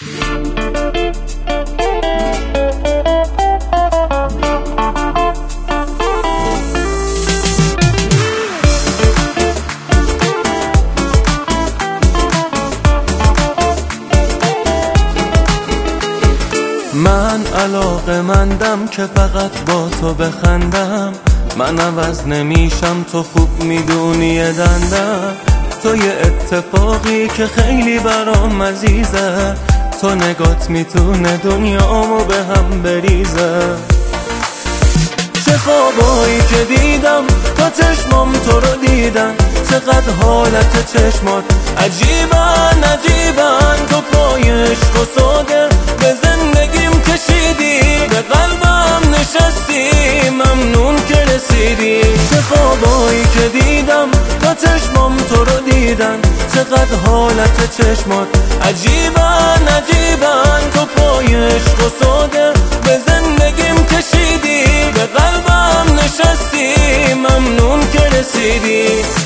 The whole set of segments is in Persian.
من علاقه‌مندم که فقط با تو بخندم، من عوض نمیشم، تو خوب میدونی دندم. تو یه اتفاقی که خیلی برام عزیزه، تو نگات میتونه دنیامو به هم بریزه. چه خوابایی که دیدم تا چشمام تو رو دیدن، چقدر حالت چشمات عجیبن عجیبن. تو پای عشق و سوده به زندگیم کشیدی، به قلبم نشستی، ممنون که رسیدی. چه خوابایی که دیدم تا چشمام تو رو دیدن، چقدر حالت چشمات عجیبن عجیبن. تو پای عشق و سوده به زندگیم کشیدی، به قلبم نشستی، ممنون که رسیدی.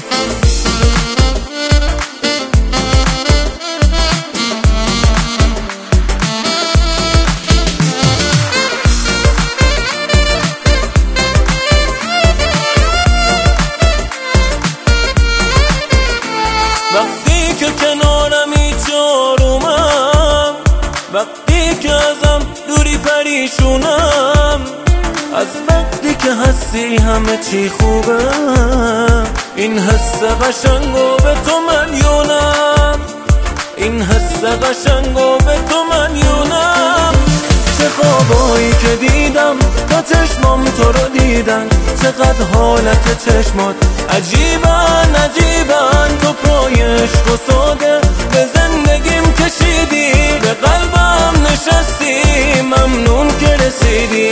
وقتی که کنارمی چارومم، وقتی که ازم دوری پریشونم، از وقتی که هستی همه چی خوبه. این حس قشنگو به تو مدیونم، این حس قشنگو به تو مدیونم. چه خوابایی که دیدم تا چشمام تو رو دیدن، چقدر حالت چشمات عجیبن عجیبن. تو پای عشق و سوده به زندگیم کشیدی، به قلبم نشستی، ممنون که رسیدی.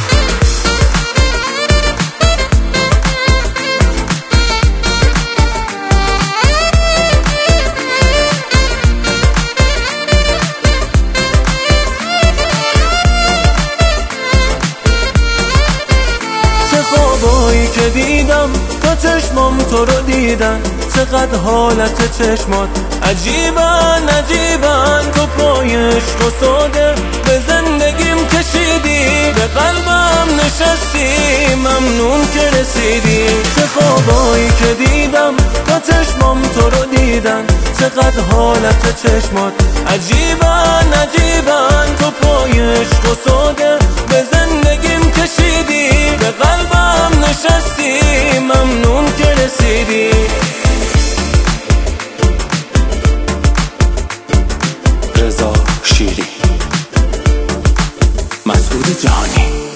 خوابایی که دیدم تا چشمام تو رو دیدن، چقدر حالت چشمات عجیبن عجیبن. تو پای عشق و سوده به زندگیم کشیدی، به قلبم نشستی، ممنون که رسیدی. چه خوابایی که دیدم تا چشمام تو رو دیدن، چقدر حالت چشمات عجیبن عجیبن. تو پای عشق و سوده به زندگیم کشیدی، به قلبم نشستی، ممنون که رسیدی. رضا شیری، مسعود جهانی.